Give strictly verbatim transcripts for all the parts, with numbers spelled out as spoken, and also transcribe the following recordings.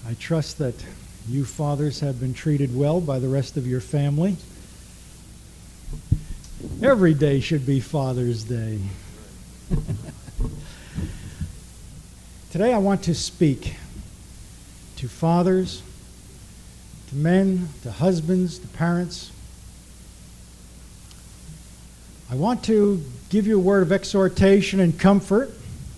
I trust that you fathers have been treated well by the rest of your family. Every day should be Father's Day. Today I want to speak to fathers, to men, to husbands, to parents. I want to give you a word of exhortation and comfort.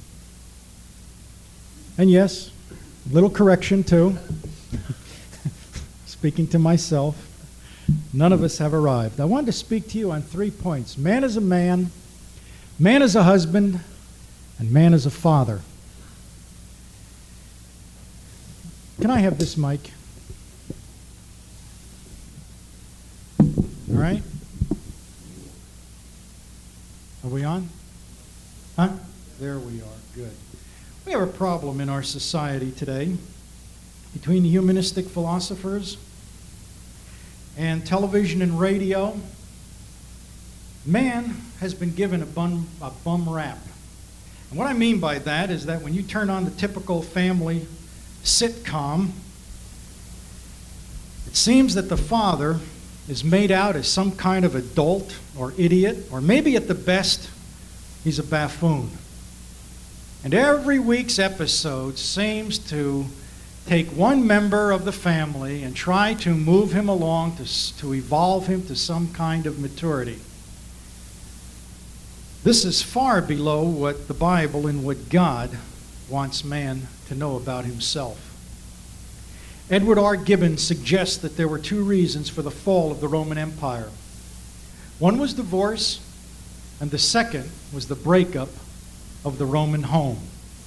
And yes, a little correction too. Speaking to myself, none of us have arrived. I wanted to speak to you on three points. Man is a man, man is a husband, and man is a father. Can I have this mic? All right? Are we on? Huh? There we are. Good. We have a problem in our society today between the humanistic philosophers and television and radio. Man has been given a bum, a bum rap. And what I mean by that is that when you turn on the typical family sitcom, it seems that the father is made out as some kind of adult or idiot, or maybe at the best, he's a buffoon. And every week's episode seems to take one member of the family and try to move him along to, to evolve him to some kind of maturity. This is far below what the Bible and what God wants man to know about himself. Edward R. Gibbon suggests that there were two reasons for the fall of the Roman Empire. One was divorce, and the second was the breakup of the Roman home.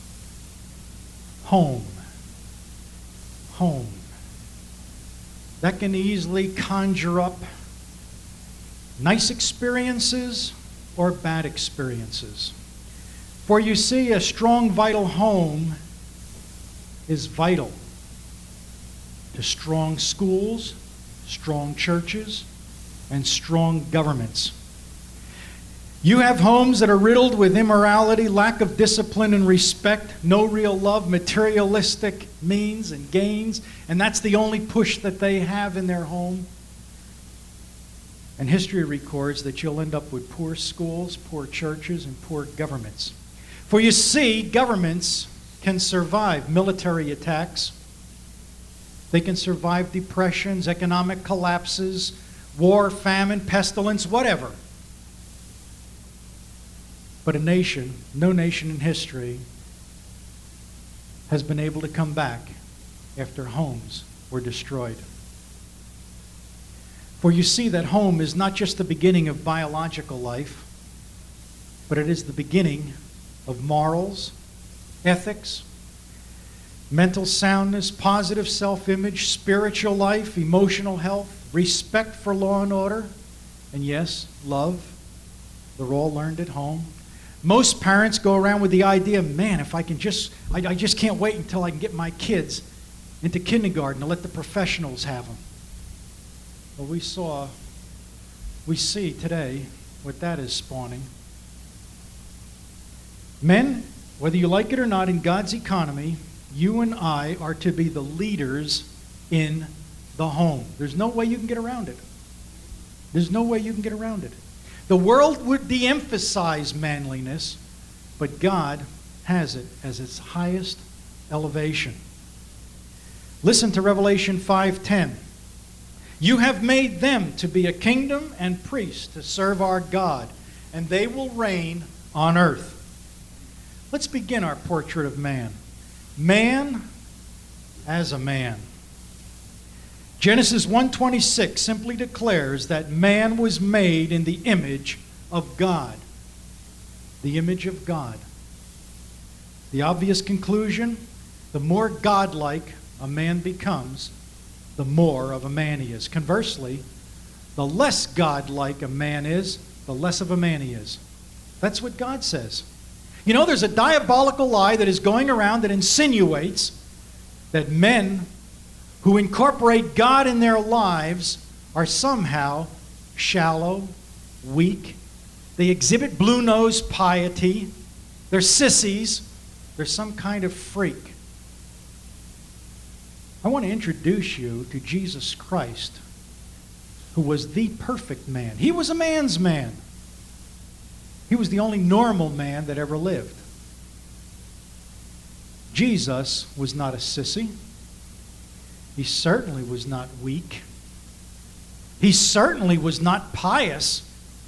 Home. Home. That can easily conjure up nice experiences or bad experiences. For you see, a strong, vital home is vital to strong schools, strong churches, and strong governments. You have homes that are riddled with immorality, lack of discipline and respect, no real love, materialistic means and gains, and that's the only push that they have in their home. And history records that you'll end up with poor schools, poor churches, and poor governments. For you see, governments can survive military attacks. They can survive depressions, economic collapses, war, famine, pestilence, whatever. But a nation, no nation in history, has been able to come back after homes were destroyed. For you see that home is not just the beginning of biological life, but it is the beginning of morals, ethics, mental soundness, positive self-image, spiritual life, emotional health, respect for law and order, and yes, love. They're all learned at home. Most parents go around with the idea, man, if I can just, I, I just can't wait until I can get my kids into kindergarten and let the professionals have them. Well, we saw, we see today what that is spawning. Men, whether you like it or not, in God's economy, you and I are to be the leaders in the home. There's no way you can get around it. There's no way you can get around it. The world would de-emphasize manliness, but God has it as its highest elevation. Listen to Revelation five ten. You have made them to be a kingdom and priests to serve our God, and they will reign on earth. Let's begin our portrait of man. Man as a man. Genesis one twenty-six simply declares that man was made in the image of God. The image of God. The obvious conclusion, the more godlike a man becomes, the more of a man he is. Conversely, the less godlike a man is, the less of a man he is. That's what God says. You know, there's a diabolical lie that is going around that insinuates that men who incorporate God in their lives are somehow shallow, weak. They exhibit blue-nosed piety. They're sissies. They're some kind of freak. I want to introduce you to Jesus Christ, who was the perfect man. He was a man's man. He was the only normal man that ever lived. Jesus was not a sissy. He certainly was not weak. He certainly was not pious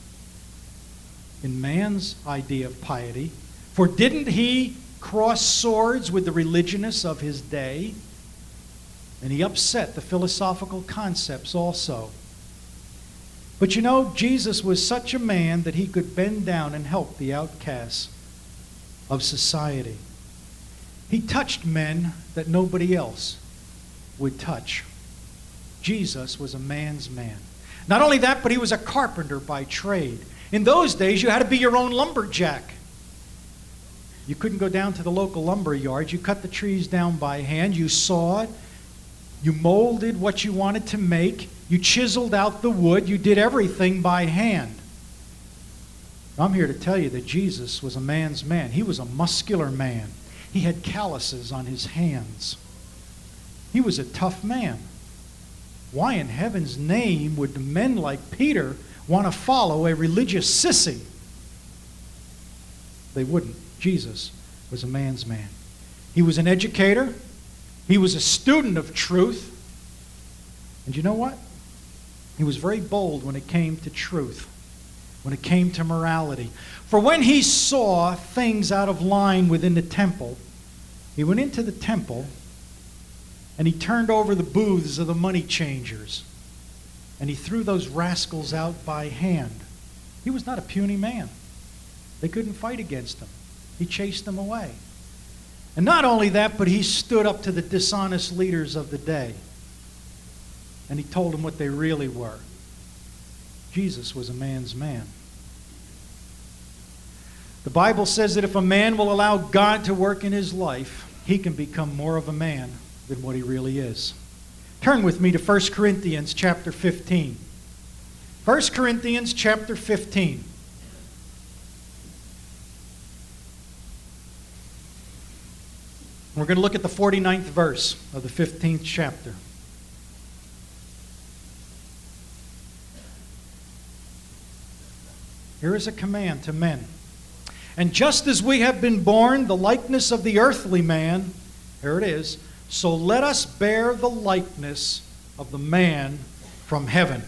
in man's idea of piety. For didn't he cross swords with the religionists of his day? And he upset the philosophical concepts also. But you know, Jesus was such a man that he could bend down and help the outcasts of society. He touched men that nobody else would touch. Jesus was a man's man. Not only that, but he was a carpenter by trade. In those days, you had to be your own lumberjack. You couldn't go down to the local lumber yard. You cut the trees down by hand. You sawed. You molded what you wanted to make. You chiseled out the wood. You did everything by hand. I'm here to tell you that Jesus was a man's man. He was a muscular man. He had calluses on his hands. He was a tough man. Why in heaven's name would men like Peter want to follow a religious sissy? They wouldn't. Jesus was a man's man. He was an educator. He was a student of truth. And you know what? He was very bold when it came to truth, when it came to morality. For when he saw things out of line within the temple, he went into the temple and he turned over the booths of the money changers. And he threw those rascals out by hand. He was not a puny man. They couldn't fight against him. He chased them away. And not only that, but he stood up to the dishonest leaders of the day. And he told them what they really were. Jesus was a man's man. The Bible says that if a man will allow God to work in his life, he can become more of a man than what he really is. Turn with me to First Corinthians chapter fifteen. First Corinthians chapter fifteen. We're going to look at the forty-ninth verse of the fifteenth chapter. Here is a command to men. And just as we have been born the likeness of the earthly man, here it is, so let us bear the likeness of the man from heaven.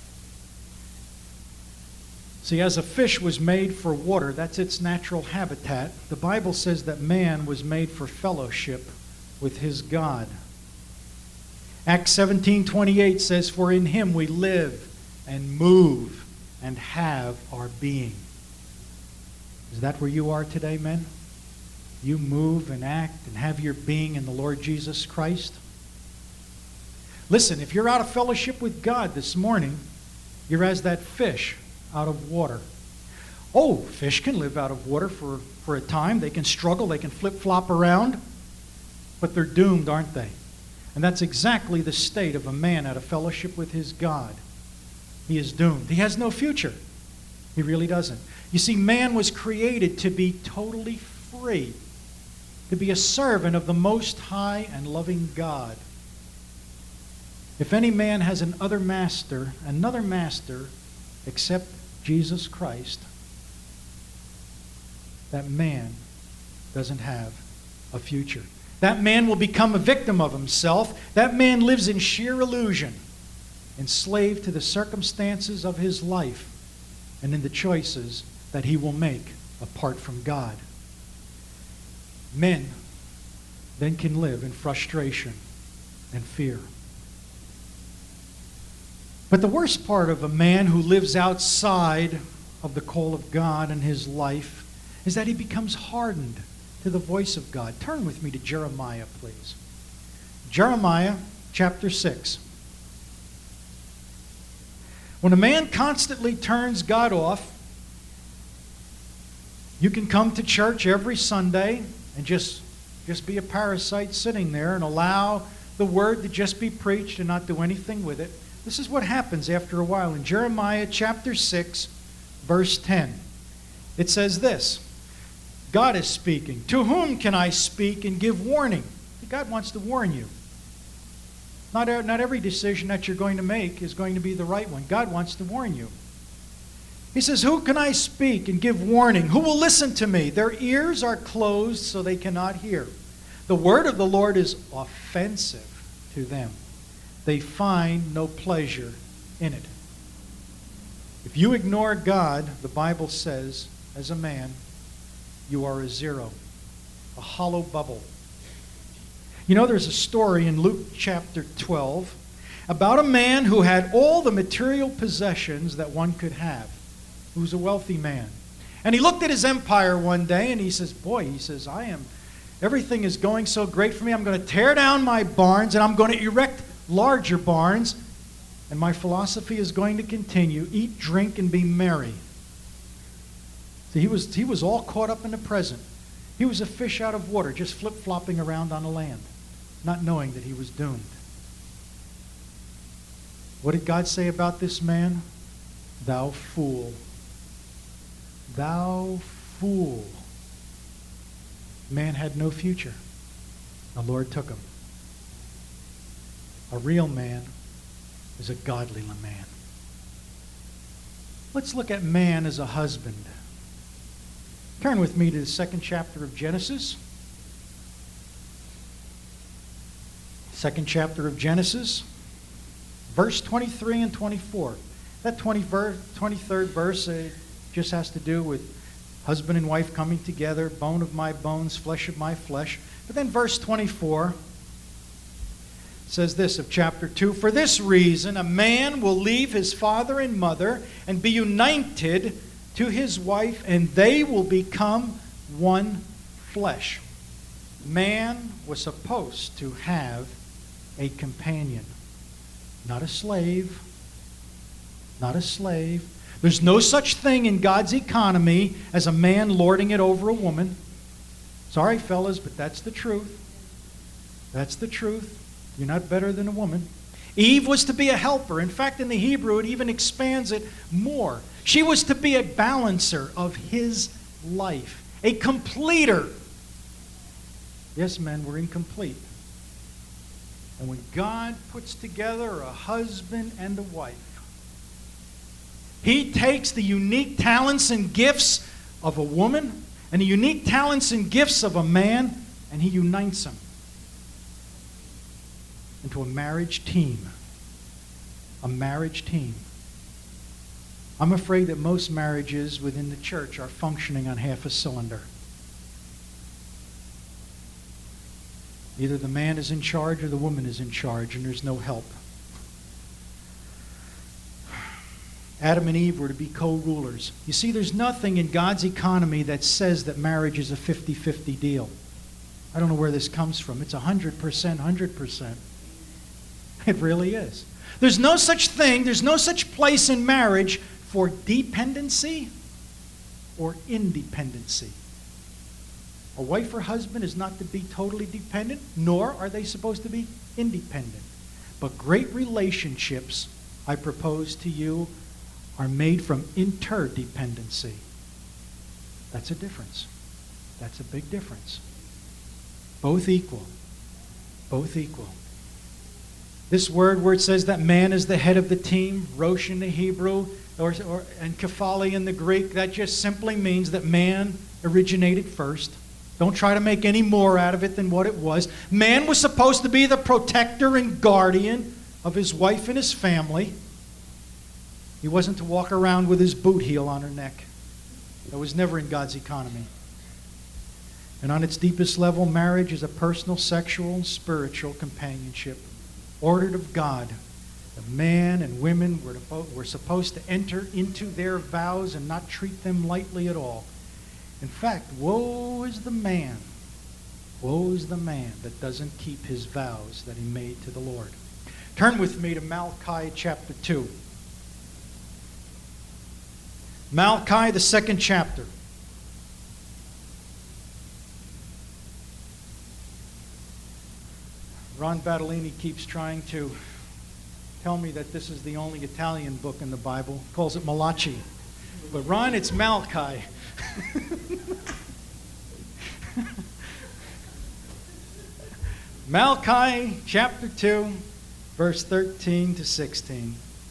See, as a fish was made for water, that's its natural habitat, the Bible says that man was made for fellowship with his God. Acts seventeen twenty-eight says, for in him we live and move and have our being. Is that where you are today, men? You move and act and have your being in the Lord Jesus Christ? Listen, if you're out of fellowship with God this morning, you're as that fish out of water. Oh, fish can live out of water for, for a time. They can struggle. They can flip-flop around. But they're doomed, aren't they? And that's exactly the state of a man out of fellowship with his God. He is doomed. He has no future. He really doesn't. You see, man was created to be totally free, to be a servant of the Most High and loving God. If any man has an other master, another master except Jesus Christ, that man doesn't have a future. That man will become a victim of himself. That man lives in sheer illusion, enslaved to the circumstances of his life and in the choices that he will make apart from God. Men then can live in frustration and fear. But the worst part of a man who lives outside of the call of God in his life is that he becomes hardened to the voice of God. Turn with me to Jeremiah, please. Jeremiah chapter six. When a man constantly turns God off, you can come to church every Sunday and just, just be a parasite sitting there and allow the word to just be preached and not do anything with it. This is what happens after a while. In Jeremiah chapter six, verse ten, it says this. God is speaking. To whom can I speak and give warning? God wants to warn you. Not, e- not every decision that you're going to make is going to be the right one. God wants to warn you. He says, who can I speak and give warning? Who will listen to me? Their ears are closed so they cannot hear. The word of the Lord is offensive to them. They find no pleasure in it. If you ignore God, the Bible says, as a man, you are a zero, a hollow bubble. You know, there's a story in Luke chapter twelve about a man who had all the material possessions that one could have. He was a wealthy man. And he looked at his empire one day and he says, boy, he says, I am, everything is going so great for me. I'm going to tear down my barns and I'm going to erect larger barns. And my philosophy is going to continue. Eat, drink, and be merry. See, he was, he was all caught up in the present. He was a fish out of water, just flip-flopping around on the land, not knowing that he was doomed. What did God say about this man? Thou fool. Thou fool. Man had no future. The Lord took him. A real man is a godly man. Let's look at man as a husband. Turn with me to the second chapter of Genesis. Second chapter of Genesis, verse twenty-three and twenty-four. That twenty-third verse uh, just has to do with husband and wife coming together, bone of my bones, flesh of my flesh. But then verse twenty-four says this of chapter two, for this reason a man will leave his father and mother and be united to his wife, and they will become one flesh. Man was supposed to have a companion, not a slave, not a slave. There's no such thing in God's economy as a man lording it over a woman. Sorry, fellas, but that's the truth. That's the truth. You're not better than a woman. Eve was to be a helper. In fact, in the Hebrew, it even expands it more. She was to be a balancer of his life, a completer. Yes, men, we're incomplete. And when God puts together a husband and a wife, He takes the unique talents and gifts of a woman and the unique talents and gifts of a man, and He unites them into a marriage team. A marriage team. I'm afraid that most marriages within the church are functioning on half a cylinder. Either the man is in charge or the woman is in charge, and there's no help. Adam and Eve were to be co-rulers. You see, there's nothing in God's economy that says that marriage is a fifty-fifty deal. I don't know where this comes from. It's one hundred percent, one hundred percent. It really is. There's no such thing, there's no such place in marriage for dependency or independency. A wife or husband is not to be totally dependent, nor are they supposed to be independent. But great relationships, I propose to you, are made from interdependency. That's a difference. That's a big difference. Both equal. Both equal. This word where it says that man is the head of the team, Rosh in the Hebrew, or, or, and Kephali in the Greek, that just simply means that man originated first. Don't try to make any more out of it than what it was. Man was supposed to be the protector and guardian of his wife and his family. He wasn't to walk around with his boot heel on her neck. That was never in God's economy. And on its deepest level, marriage is a personal, sexual, and spiritual companionship, ordered of God. The man and women were, to, were supposed to enter into their vows and not treat them lightly at all. In fact, woe is the man, woe is the man that doesn't keep his vows that he made to the Lord. Turn with me to Malachi chapter two. Malachi, the second chapter. Ron Battellini keeps trying to tell me that this is the only Italian book in the Bible. He calls it Malachi. But Ron, it's Malachi. Malachi chapter two. verse thirteen to sixteen.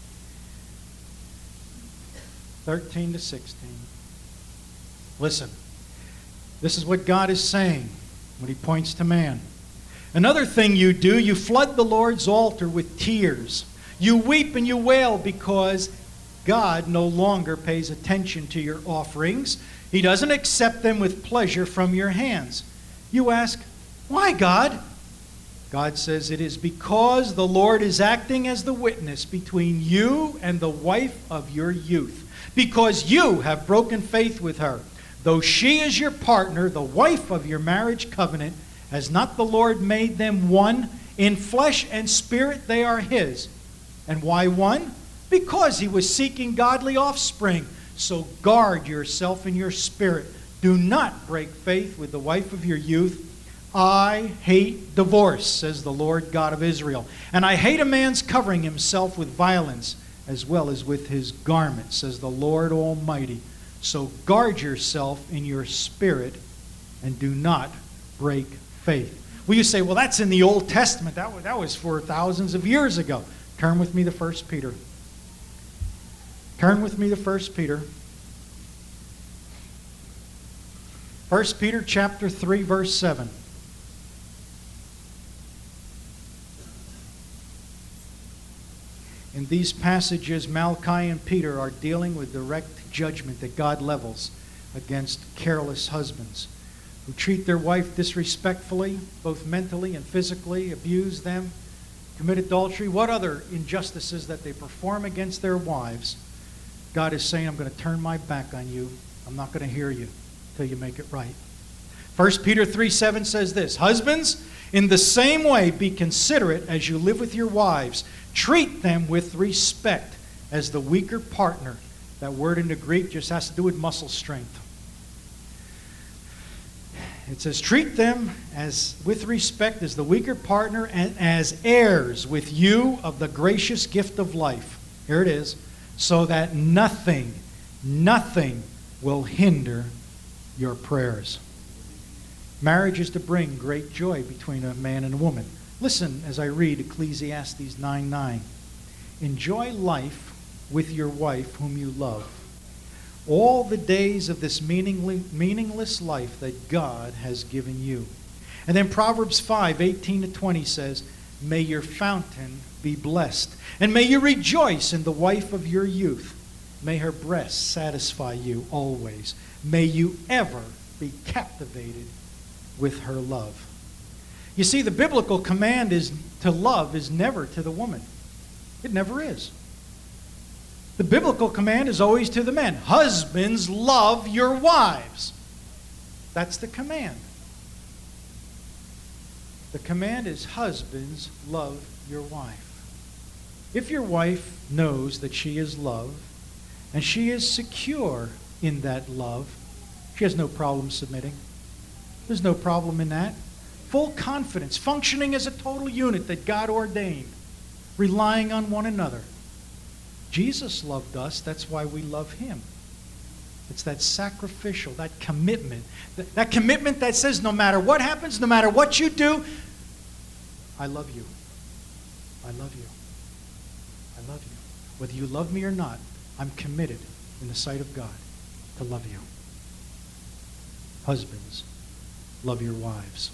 thirteen to sixteen. Listen, this is what God is saying when he points to man. Another thing you do, you flood the Lord's altar with tears. You weep and you wail because God no longer pays attention to your offerings. He doesn't accept them with pleasure from your hands. You ask, why, God? God says it is because the Lord is acting as the witness between you and the wife of your youth. Because you have broken faith with her. Though she is your partner, the wife of your marriage covenant, has not the Lord made them one? In flesh and spirit they are his. And why one? Because he was seeking godly offspring. So guard yourself in your spirit. Do not break faith with the wife of your youth. I hate divorce, says the Lord God of Israel. And I hate a man's covering himself with violence, as well as with his garment, says the Lord Almighty. So guard yourself in your spirit and do not break faith. Well, you say, well, that's in the Old Testament. That was, that was for thousands of years ago. Turn with me to First Peter. Turn with me to First Peter. First Peter chapter three, verse seven. In these passages, Malachi and Peter are dealing with direct judgment that God levels against careless husbands who treat their wife disrespectfully, both mentally and physically, abuse them, commit adultery, what other injustices that they perform against their wives. God is saying, I'm going to turn my back on you. I'm not going to hear you until you make it right. First Peter three seven says this, husbands, in the same way be considerate as you live with your wives. Treat them with respect as the weaker partner. That word in the Greek just has to do with muscle strength. It says, treat them as with respect as the weaker partner and as heirs with you of the gracious gift of life. Here it is. So that nothing, nothing will hinder your prayers. Marriage is to bring great joy between a man and a woman. Listen as I read Ecclesiastes nine nine. Enjoy life with your wife whom you love, all the days of this meaningless life that God has given you. And then Proverbs five eighteen to twenty says, may your fountain be blessed, and may you rejoice in the wife of your youth. May her breasts satisfy you always. May you ever be captivated with her love. You see, the biblical command is to love is never to the woman. It never is. The biblical command is always to the men. Husbands, love your wives. That's the command. The command is husbands, love your wife. If your wife knows that she is loved and she is secure in that love, she has no problem submitting. There's no problem in that. Full confidence, functioning as a total unit that God ordained, relying on one another. Jesus loved us, that's why we love him. It's that sacrificial, that commitment. That, that commitment that says no matter what happens, no matter what you do, I love you. I love you. I love you. Whether you love me or not, I'm committed in the sight of God to love you. Husbands, love your wives.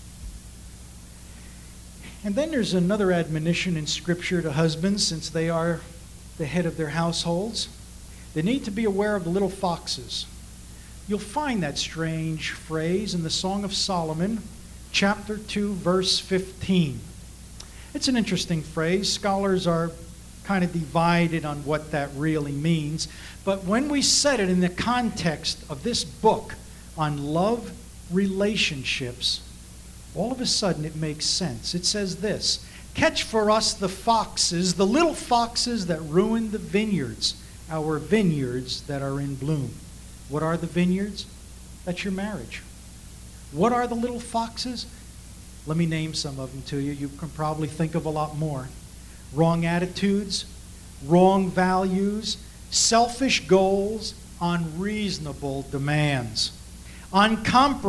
And then there's another admonition in Scripture to husbands, since they are the head of their households. They need to be aware of the little foxes. You'll find that strange phrase in the Song of Solomon, chapter two, verse fifteen. It's an interesting phrase. Scholars are kind of divided on what that really means. But when we set it in the context of this book on love relationships, all of a sudden it makes sense. It says this, catch for us the foxes, the little foxes that ruin the vineyards, our vineyards that are in bloom. What are the vineyards? That's your marriage. What are the little foxes? Let me name some of them to you. You can probably think of a lot more. Wrong attitudes, wrong values, selfish goals, unreasonable demands,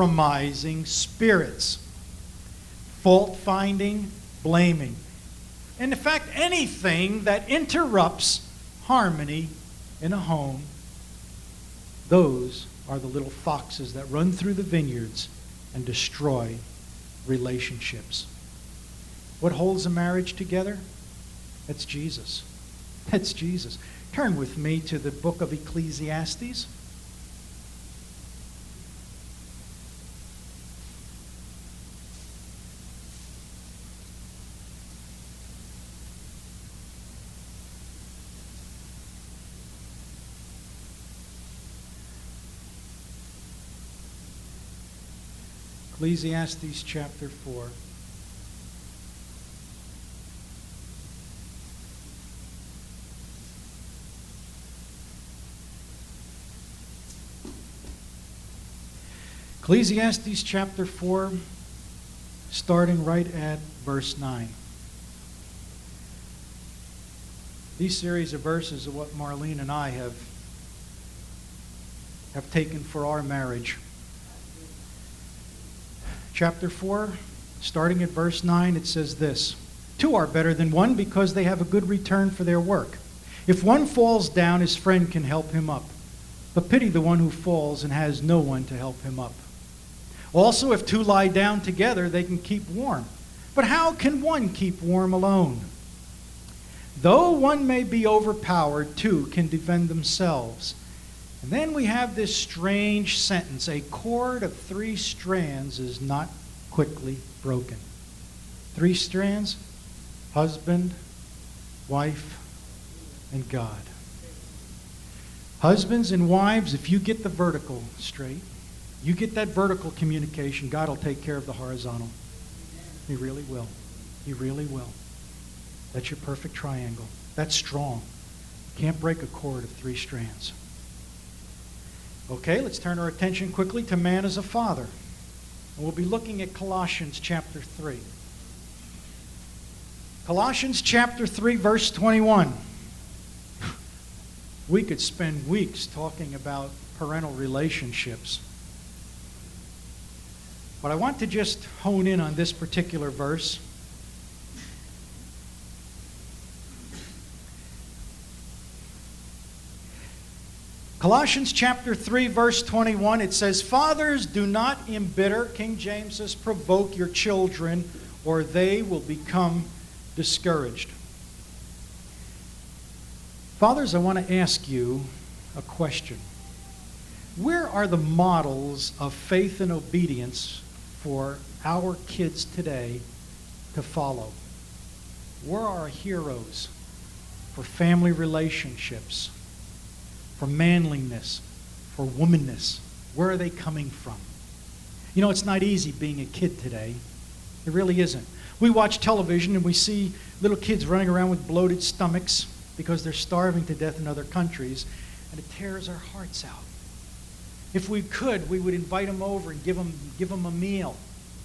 uncompromising spirits, fault-finding, blaming, And in fact, anything that interrupts harmony in a home, those are the little foxes that run through the vineyards and destroy relationships. What holds a marriage together? That's Jesus. That's Jesus. Turn with me to the book of Ecclesiastes. Ecclesiastes chapter four. Ecclesiastes chapter four, starting right at verse nine. These series of verses are what Marlene and I have, have taken for our marriage. Chapter four, starting at verse nine, it says this: Two are better than one because they have a good return for their work. If one falls down, his friend can help him up. But pity the one who falls and has no one to help him up. Also, if two lie down together, they can keep warm. But how can one keep warm alone? Though one may be overpowered, two can defend themselves. And then we have this strange sentence: a cord of three strands is not quickly broken. Three strands: husband, wife, and God. Husbands and wives, if you get the vertical straight, you get that vertical communication, God will take care of the horizontal. He really will. He really will. That's your perfect triangle. That's strong. Can't break a cord of three strands. Okay, let's turn our attention quickly to man as a father. And we'll be looking at Colossians chapter three. Colossians chapter three, verse twenty-one. We could spend weeks talking about parental relationships. But I want to just hone in on this particular verse. Colossians chapter three, verse twenty-one, it says, Fathers, do not embitter, King James says, provoke your children, or they will become discouraged. Fathers, I want to ask you a question. Where are the models of faith and obedience for our kids today to follow? Where are our heroes for family relationships, for manliness, for womanness? Where are they coming from? You know, it's not easy being a kid today. It really isn't. We watch television and we see little kids running around with bloated stomachs because they're starving to death in other countries, and it tears our hearts out. If we could, we would invite them over and give them, give them a meal.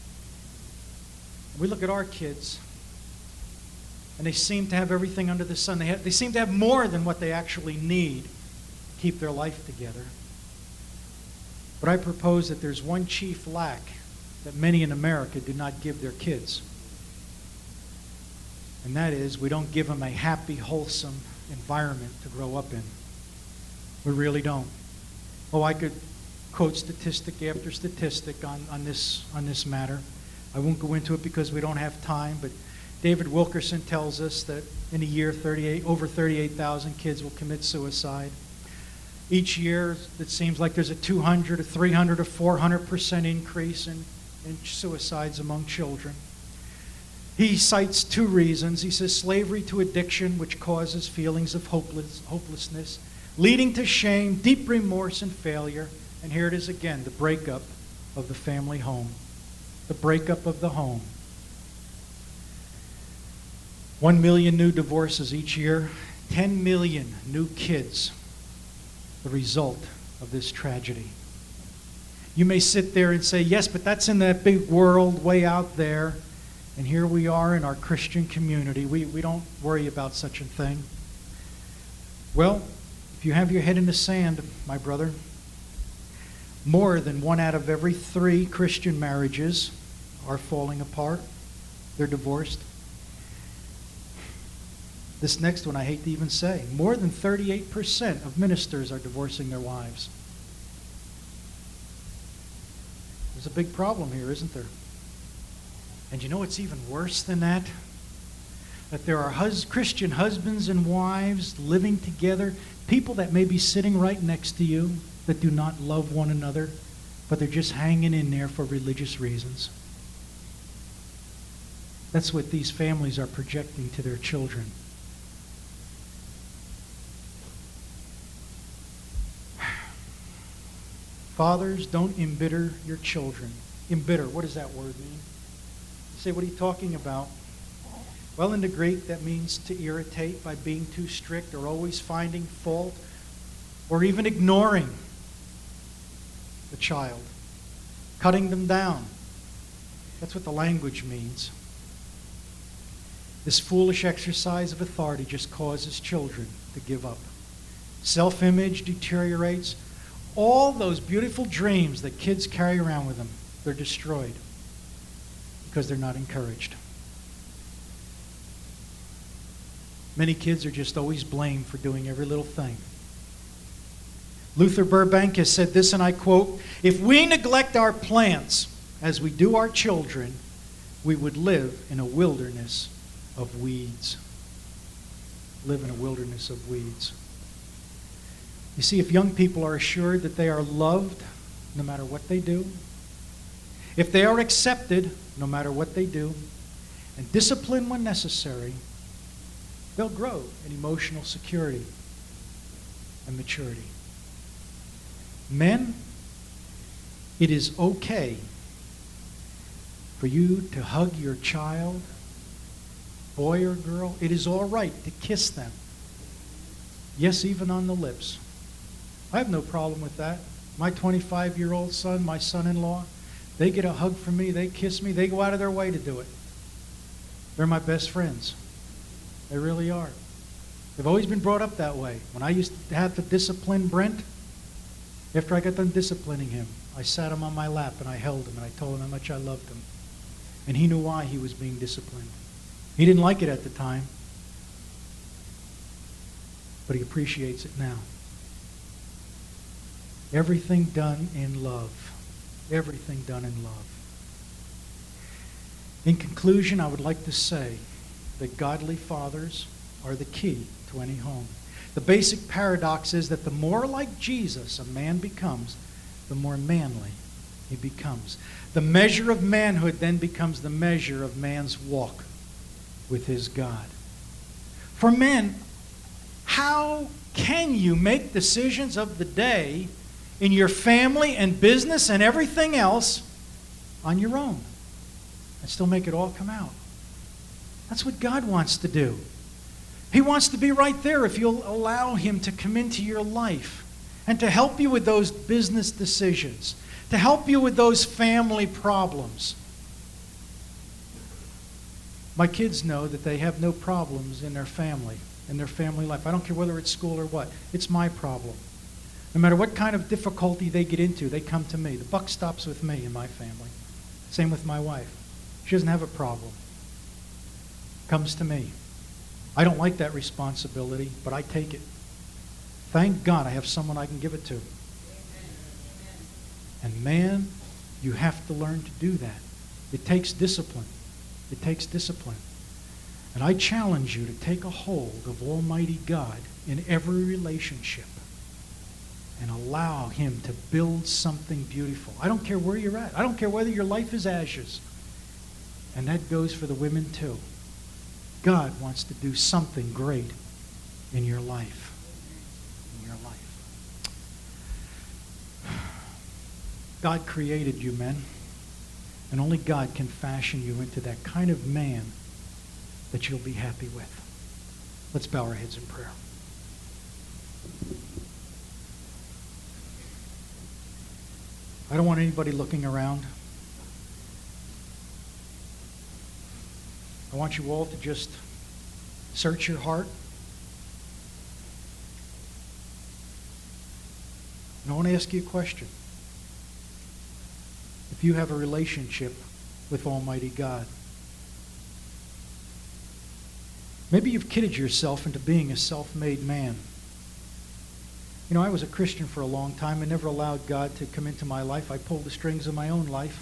We look at our kids, and they seem to have everything under the sun. They, have, they seem to have more than what they actually need to keep their life together. But I propose that there's one chief lack that many in America do not give their kids. And that is, we don't give them a happy, wholesome environment to grow up in. We really don't. Oh, I could quote statistic after statistic on, on this on this matter. I won't go into it because we don't have time, but David Wilkerson tells us that in a year, thirty-eight, over thirty-eight thousand kids will commit suicide. Each year, it seems like there's a two hundred, a three hundred, a four hundred percent increase in, in suicides among children. He cites two reasons. He says slavery to addiction, which causes feelings of hopeless, hopelessness, leading to shame, deep remorse, and failure. And here it is again, the breakup of the family home. The breakup of the home. One million new divorces each year. Ten million new kids. The result of this tragedy. You may sit there and say, yes, but that's in that big world way out there. And here we are in our Christian community. We, we don't worry about such a thing. Well, if you have your head in the sand, my brother, more than one out of every three Christian marriages are falling apart. They're divorced. This next one I hate to even say. More than thirty-eight percent of ministers are divorcing their wives. There's a big problem here, isn't there? And you know what's even worse than that? That there are hus- Christian husbands and wives living together, people that may be sitting right next to you that do not love one another, but they're just hanging in there for religious reasons. That's what these families are projecting to their children. Fathers, don't embitter your children. Embitter, what does that word mean? You say, what are you talking about? Well, in the Greek, that means to irritate by being too strict or always finding fault or even ignoring the child, cutting them down. That's what the language means. This foolish exercise of authority just causes children to give up. Self-image deteriorates. All those beautiful dreams that kids carry around with them, they're destroyed because they're not encouraged. Many kids are just always blamed for doing every little thing. Luther Burbank has said this, and I quote, "If we neglect our plants as we do our children, we would live in a wilderness of weeds." Live in a wilderness of weeds. You see, if young people are assured that they are loved no matter what they do, if they are accepted no matter what they do, and disciplined when necessary, they'll grow in emotional security and maturity. Men, it is okay for you to hug your child, boy or girl. It is all right to kiss them. Yes, even on the lips. I have no problem with that. My twenty-five-year-old son, my son-in-law, they get a hug from me, they kiss me, they go out of their way to do it. They're my best friends. They really are. They've always been brought up that way. When I used to have to discipline Brent, after I got done disciplining him, I sat him on my lap and I held him and I told him how much I loved him. And he knew why he was being disciplined. He didn't like it at the time, but he appreciates it now. Everything done in love. Everything done in love. In conclusion, I would like to say that godly fathers are the key to any home. The basic paradox is that the more like Jesus a man becomes, the more manly he becomes. The measure of manhood then becomes the measure of man's walk with his God. For men, how can you make decisions of the day in your family and business and everything else on your own and still make it all come out? That's what God wants to do. He wants to be right there if you'll allow him to come into your life and to help you with those business decisions, to help you with those family problems. My kids know that they have no problems in their family, in their family life. I don't care whether it's school or what. It's my problem. No matter what kind of difficulty they get into, they come to me. The buck stops with me in my family. Same with my wife. She doesn't have a problem. Comes to me. I don't like that responsibility, but I take it. Thank God I have someone I can give it to. And man, you have to learn to do that. It takes discipline. It takes discipline. And I challenge you to take a hold of Almighty God in every relationship and allow him to build something beautiful. I don't care where you're at. I don't care whether your life is ashes. And that goes for the women too. God wants to do something great in your life. In your life. God created you, men. And only God can fashion you into that kind of man that you'll be happy with. Let's bow our heads in prayer. I don't want anybody looking around. I want you all to just search your heart. And I want to ask you a question. If you have a relationship with Almighty God, Maybe you've kidded yourself into being a self-made man. You know, I was a Christian for a long time and never allowed God to come into my life. I pulled the strings of my own life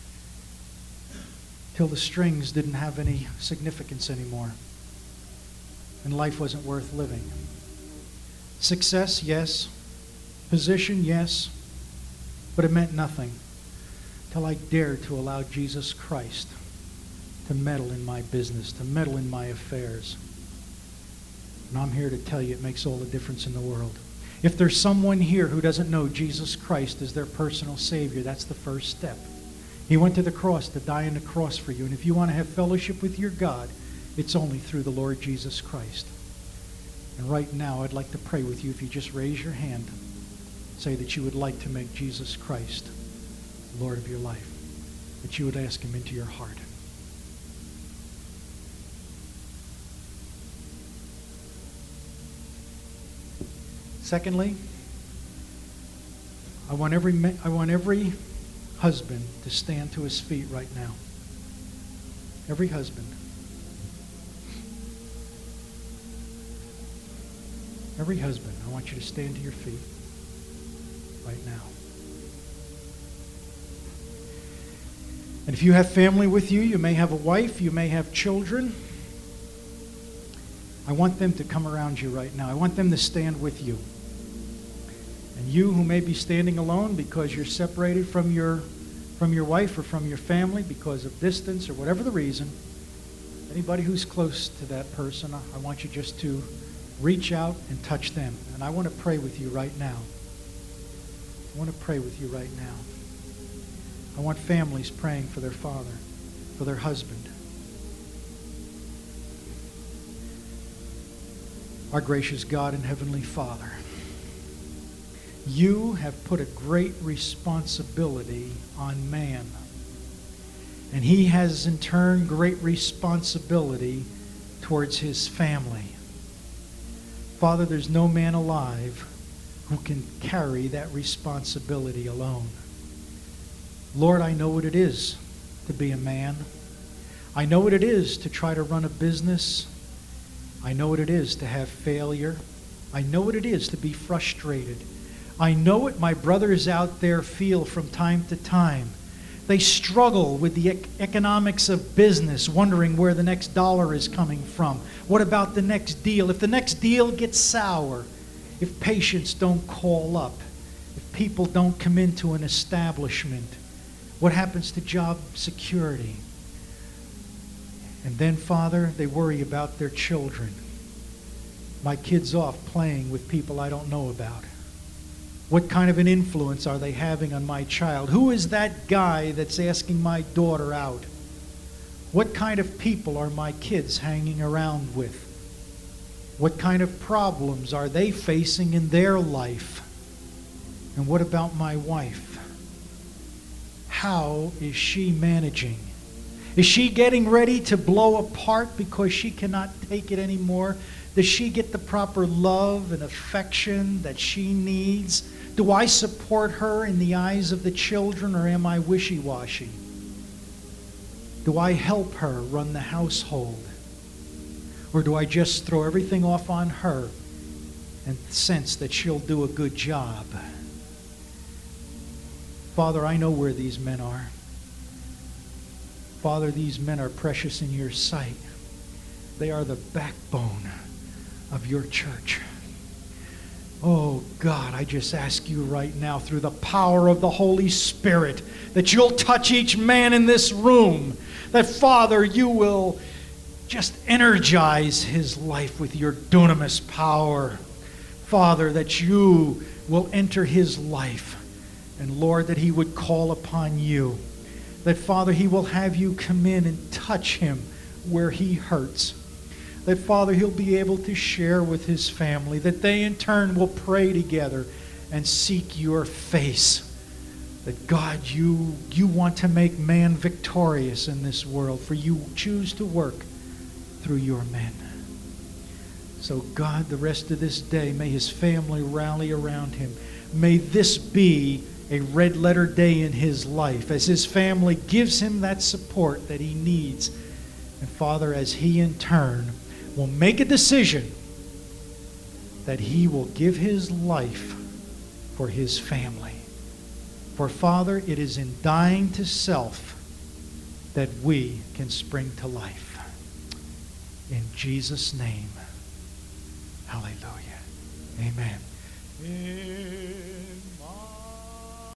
till the strings didn't have any significance anymore. And life wasn't worth living. Success, yes. Position, yes. But it meant nothing till I dared to allow Jesus Christ to meddle in my business, to meddle in my affairs. And I'm here to tell you it makes all the difference in the world. If there's someone here who doesn't know Jesus Christ as their personal Savior, that's the first step. He went to the cross to die on the cross for you. And if you want to have fellowship with your God, it's only through the Lord Jesus Christ. And right now, I'd like to pray with you. If you just raise your hand, say that you would like to make Jesus Christ Lord of your life, that you would ask him into your heart. Secondly, I want every ma- I want every husband to stand to his feet right now. Every husband. Every husband, I want you to stand to your feet right now. And if you have family with you, you may have a wife, you may have children. I want them to come around you right now. I want them to stand with you. And you who may be standing alone because you're separated from your from your wife or from your family because of distance or whatever the reason, anybody who's close to that person, I want you just to reach out and touch them. And I want to pray with you right now. I want to pray with you right now. I want families praying for their father, for their husband. Our gracious God and Heavenly Father, you have put a great responsibility on man. And he has in turn great responsibility towards his family. Father, there's no man alive who can carry that responsibility alone. Lord, I know what it is to be a man. I know what it is to try to run a business. I know what it is to have failure. I know what it is to be frustrated. I know what my brothers out there feel from time to time. They struggle with the ec- economics of business, wondering where the next dollar is coming from. What about the next deal? If the next deal gets sour, if patients don't call up, if people don't come into an establishment, what happens to job security? And then, Father, they worry about their children. My kid's off playing with people I don't know about. What kind of an influence are they having on my child? Who is that guy that's asking my daughter out? What kind of people are my kids hanging around with? What kind of problems are they facing in their life? And what about my wife? How is she managing? Is she getting ready to blow apart because she cannot take it anymore? Does she get the proper love and affection that she needs? Do I support her in the eyes of the children, or am I wishy-washy? Do I help her run the household? Or do I just throw everything off on her and sense that she'll do a good job? Father, I know where these men are. Father, these men are precious in your sight. They are the backbone of your church. Oh God, I just ask you right now through the power of the Holy Spirit that you'll touch each man in this room. That, Father, you will just energize his life with your dunamis power. Father, that you will enter his life. And Lord, that he would call upon you. That, Father, he will have you come in and touch him where he hurts. That, Father, he'll be able to share with his family. That they in turn will pray together and seek your face. That, God, you, you want to make man victorious in this world, for you choose to work through your men. So, God, the rest of this day, may his family rally around him. May this be a red letter day in his life as his family gives him that support that he needs. And Father, as he in turn will make a decision that he will give his life for his family. For Father, it is in dying to self that we can spring to life. In Jesus' name, hallelujah. Amen.